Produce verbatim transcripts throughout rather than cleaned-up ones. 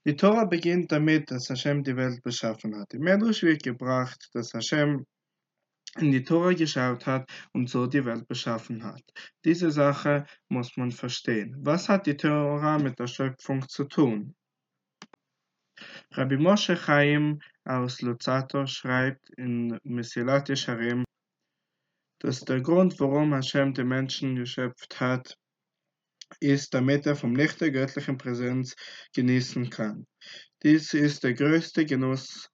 Die Tora beginnt damit, dass Hashem die Welt beschaffen hat. Im Medrash wird gebracht, dass Hashem in die Tora geschaut hat und so die Welt beschaffen hat. Diese Sache muss man verstehen. Was hat die Tora mit der Schöpfung zu tun? Rabbi Moshe Chaim aus Luzzatto schreibt in Mesilat Yesharim, dass der Grund, warum Hashem die Menschen geschöpft hat, ist, damit er vom Licht der göttlichen Präsenz genießen kann. Dies ist der größte Genuss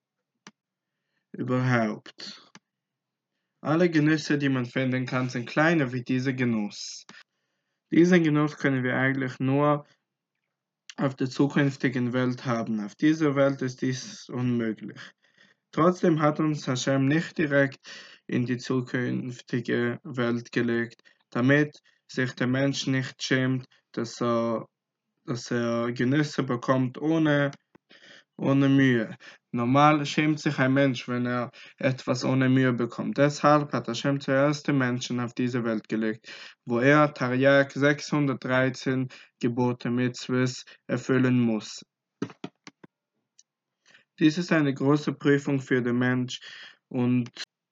überhaupt. Alle Genüsse, die man finden kann, sind kleiner wie dieser Genuss. Diesen Genuss können wir eigentlich nur auf der zukünftigen Welt haben. Auf dieser Welt ist dies unmöglich. Trotzdem hat uns Hashem nicht direkt in die zukünftige Welt gelegt, damit sich der Mensch nicht schämt, dass er, dass er Genüsse bekommt ohne, ohne Mühe. Normal schämt sich ein Mensch, wenn er etwas ohne Mühe bekommt. Deshalb hat Hashem zuerst den Menschen auf diese Welt gelegt, wo er Tariaq sechshundertdreizehn Gebote Mitzvahs erfüllen muss. Dies ist eine große Prüfung für den Mensch und,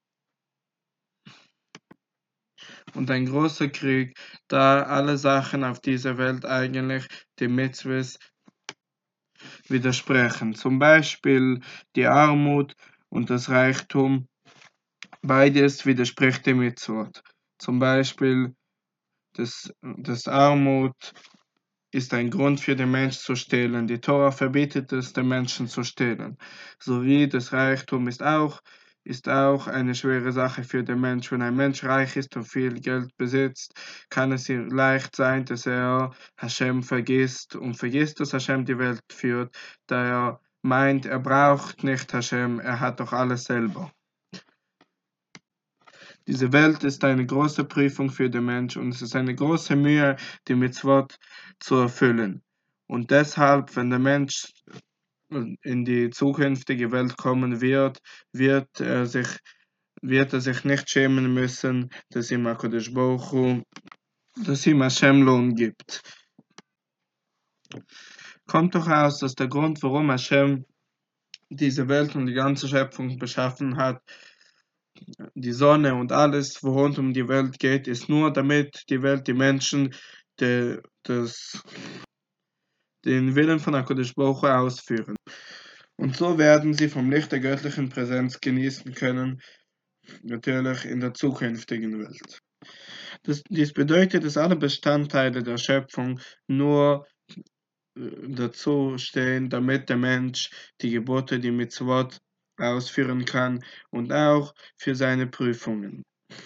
und ein großer Krieg, da alle Sachen auf dieser Welt eigentlich den Mitzvahs widersprechen. Zum Beispiel die Armut und das Reichtum, beides widerspricht dem Mitzvot. Zum Beispiel das, das Armut ist ein Grund für den Menschen zu stehlen. Die Tora verbietet es, den Menschen zu stehlen. Sowie das Reichtum ist auch, ist auch eine schwere Sache für den Menschen. Wenn ein Mensch reich ist und viel Geld besitzt, kann es ihm leicht sein, dass er Hashem vergisst und vergisst, dass Hashem die Welt führt, da er meint, er braucht nicht Hashem, er hat doch alles selber. Diese Welt ist eine große Prüfung für den Mensch und es ist eine große Mühe, die Mitzvot zu erfüllen. Und deshalb, wenn der Mensch in die zukünftige Welt kommen wird, wird er sich, wird er sich nicht schämen müssen, dass ihm HaKadosh Baruch Hu, dass ihm Hashem Lohn gibt. Kommt doch aus, dass der Grund, warum Hashem diese Welt und die ganze Schöpfung beschaffen hat, die Sonne und alles, wo rund um die Welt geht, ist nur damit die Welt, die Menschen, de, das, den Willen von HaKadosh Baruch Hu ausführen. Und so werden sie vom Licht der göttlichen Präsenz genießen können, natürlich in der zukünftigen Welt. Das, dies bedeutet, dass alle Bestandteile der Schöpfung nur dazu stehen, damit der Mensch die Gebote, die Mitzvot ausführen kann und auch für seine Prüfungen.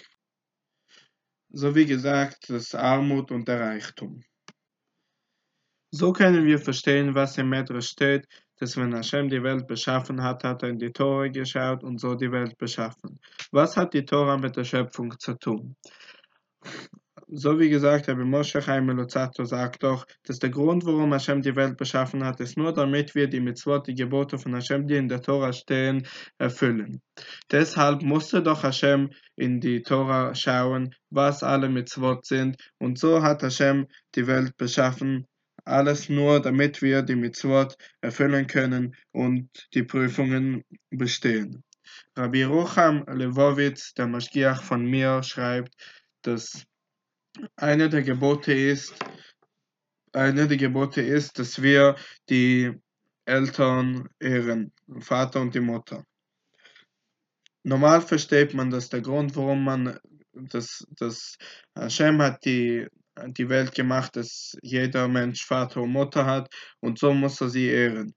So wie gesagt, das Armut und der Reichtum. So können wir verstehen, was im Medrash steht, dass wenn Hashem die Welt beschaffen hat, hat er in die Tora geschaut und so die Welt beschaffen. Was hat die Tora mit der Schöpfung zu tun? So wie gesagt, Rabbi Moshe Chaim Luzzatto sagt doch, dass der Grund, warum Hashem die Welt beschaffen hat, ist nur damit wir die Mitzvot, die Gebote von Hashem, die in der Tora stehen, erfüllen. Deshalb musste doch Hashem in die Tora schauen, was alle Mitzvot sind, und so hat Hashem die Welt beschaffen, alles nur, damit wir die Mitzvot erfüllen können und die Prüfungen bestehen. Rabbi Rucham Levovitz, der Maschgiach von mir, schreibt, dass eine der Gebote ist, eine der Gebote ist, dass wir die Eltern ehren, den Vater und die Mutter. Normal versteht man, dass der Grund, warum man, dass, dass Hashem hat die, die Welt gemacht, dass jeder Mensch Vater und Mutter hat und so muss er sie ehren.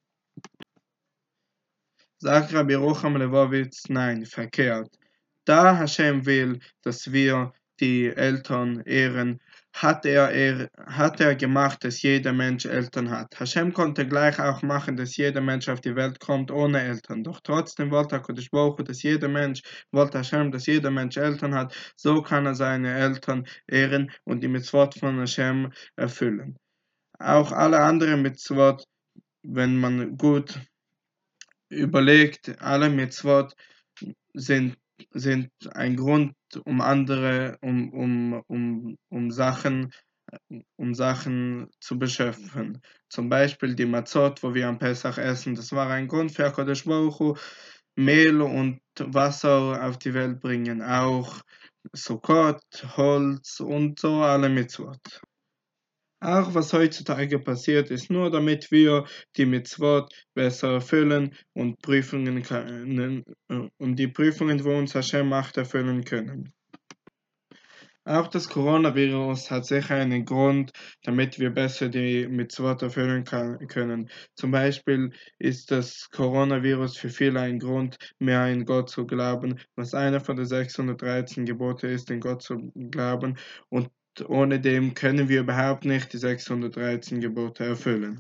Sagt Rabbi Rucham Levovitz, nein, verkehrt. Da Hashem will, dass wir die Eltern ehren, hat er, er, hat er gemacht, dass jeder Mensch Eltern hat. Hashem konnte gleich auch machen, dass jeder Mensch auf die Welt kommt ohne Eltern. Doch trotzdem wollte HaKadosh Baruch Hu, dass jeder Mensch, wollte Hashem, dass jeder Mensch Eltern hat. So kann er seine Eltern ehren und die Mitzvot von Hashem erfüllen. Auch alle anderen Mitzvot, wenn man gut überlegt, alle Mitzvot sind sind ein Grund, um andere, um, um, um, um Sachen um Sachen zu beschäftigen. Zum Beispiel die Mazot, wo wir am Pessach essen, das war ein Grund für HaKadosh Baruch Hu, Mehl und Wasser auf die Welt bringen, auch Sukkot, Holz und so alle Mitzvot. Auch was heutzutage passiert, ist nur damit wir die Mitzvot besser erfüllen und Prüfungen können, und die Prüfungen, wo uns Hashem macht, erfüllen können. Auch das Coronavirus hat sicher einen Grund, damit wir besser die Mitzvot erfüllen kann, können. Zum Beispiel ist das Coronavirus für viele ein Grund, mehr an Gott zu glauben, was einer von den sechshundertdreizehn Gebote ist, in Gott zu glauben. Und ohne dem können wir überhaupt nicht die sechshundertdreizehn Gebote erfüllen.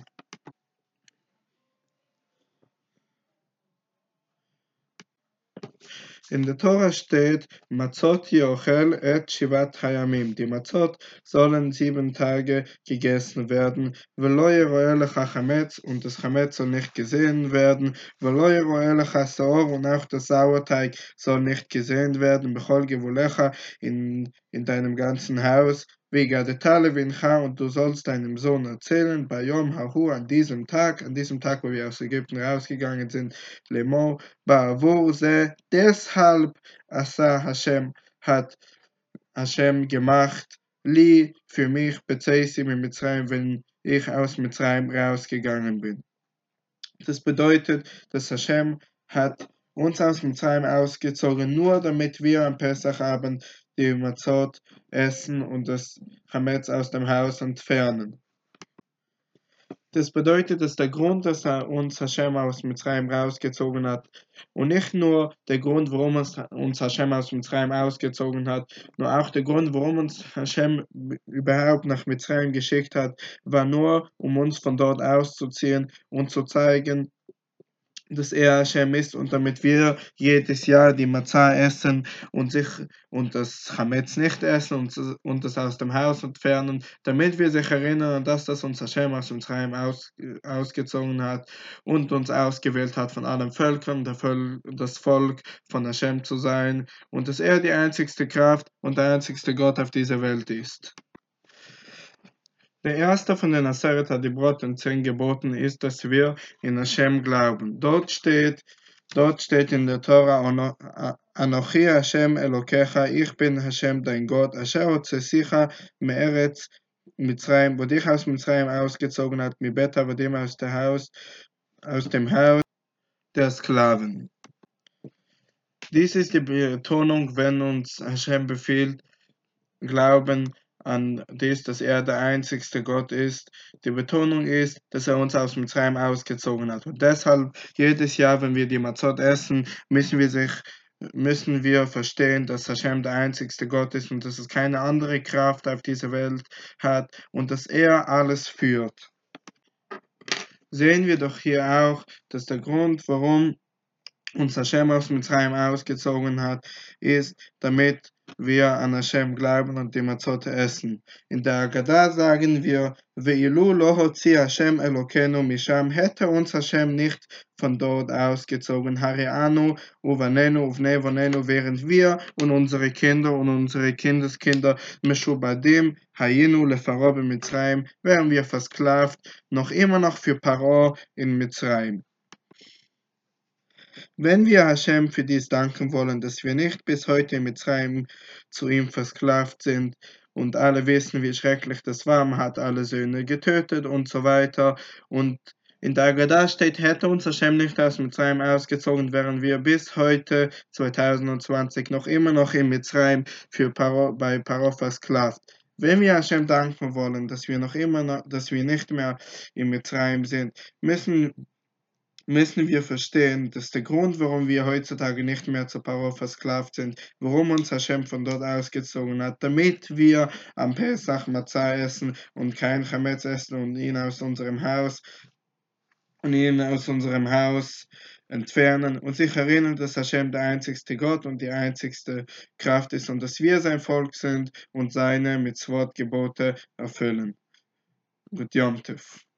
In der Tora steht, Matzot yochel et shivat hayamim. Die Matzot sollen sieben Tage gegessen werden. Velo yeroeh lecha chametz, und das Chametz soll nicht gesehen werden. Velo yeroeh lecha saor, und auch der Sauerteig soll nicht gesehen werden. Bechol gevulecha, in, in deinem ganzen Haus. Vigadetale vincha, und du sollst deinem Sohn erzählen, bei Yom Hahu, an diesem Tag, an diesem Tag, wo wir aus Ägypten rausgegangen sind, Lemo, Ba'avur ze, deshalb Asa Hashem, hat Hashem gemacht, Li, für mich, Bezeisim in Mitzrayim, wenn ich aus Mitzrayim rausgegangen bin. Das bedeutet, dass Hashem hat uns aus Mitzrayim ausgezogen, nur damit wir am Pessachabend die Matzot essen und das Chametz aus dem Haus entfernen. Das bedeutet, dass der Grund, dass er uns Hashem aus Mitzrayim rausgezogen hat, und nicht nur der Grund, warum uns Hashem aus Mitzrayim ausgezogen hat, nur auch der Grund, warum uns Hashem überhaupt nach Mitzrayim geschickt hat, war nur, um uns von dort auszuziehen und zu zeigen, dass er Hashem ist, und damit wir jedes Jahr die Matzah essen und sich und das Chametz nicht essen und, und das aus dem Haus entfernen, damit wir sich erinnern an das, dass uns Hashem aus dem Mitzrayim aus, ausgezogen hat und uns ausgewählt hat von allen Völkern, der Völ das Volk von Hashem zu sein, und dass er die einzigste Kraft und der einzigste Gott auf dieser Welt ist. Der erste von den Aseret HaDibrot, den zehn Geboten, ist, dass wir in Hashem glauben. Dort steht, dort steht in der Tora, Anochi Hashem Elokecha, ich bin Hashem dein Gott, Asher hotzesicha me'eretz Mitzrayim, wo dich aus Mitzrayim ausgezogen hat, mi Bet Avadim, aus dem Haus, aus dem Haus der Sklaven. Dies ist die Betonung, wenn uns Hashem befiehlt, glauben an dies, dass er der einzigste Gott ist. Die Betonung ist, dass er uns aus Mitzrayim ausgezogen hat. Und deshalb, jedes Jahr, wenn wir die Matzot essen, müssen wir sich müssen wir verstehen, dass Hashem der einzigste Gott ist und dass es keine andere Kraft auf dieser Welt hat und dass er alles führt. Sehen wir doch hier auch, dass der Grund, warum uns Hashem aus Mitzrayim ausgezogen hat, ist, damit wir an Hashem glauben und die Matzot essen. In der Agadah sagen wir, Ve'ilu lo hotzi Hashem Elokenu misham, hätte uns Hashem nicht von dort ausgezogen, Harianu, Uvanenu, Uvnei Vonenu, während wir und unsere Kinder und unsere Kindeskinder Meshubadim, Hayinu, Lefaro in Mitzrayim, wären wir versklavt, noch immer noch für Paro in Mitzrayim. Wenn wir Hashem für dies danken wollen, dass wir nicht bis heute in Mitzrayim zu ihm versklavt sind und alle wissen, wie schrecklich das war, man hat alle Söhne getötet und so weiter, und in der Agadah steht, hätte uns Hashem nicht aus Mitzrayim ausgezogen, wären wir bis heute zweitausendzwanzig noch immer noch in Mitzrayim für Paro, bei Paro versklavt. Wenn wir Hashem danken wollen, dass wir noch immer noch, dass wir nicht mehr in Mitzrayim sind, müssen müssen wir verstehen, dass der Grund, warum wir heutzutage nicht mehr zu Paro versklavt sind, warum uns Hashem von dort ausgezogen hat, damit wir am Pesach Matzah essen und kein Chametz essen und ihn aus unserem Haus und ihn aus unserem Haus entfernen und sich erinnern, dass Hashem der einzigste Gott und die einzigste Kraft ist und dass wir sein Volk sind und seine Mitzvot Gebote erfüllen. Gut Yom Tov.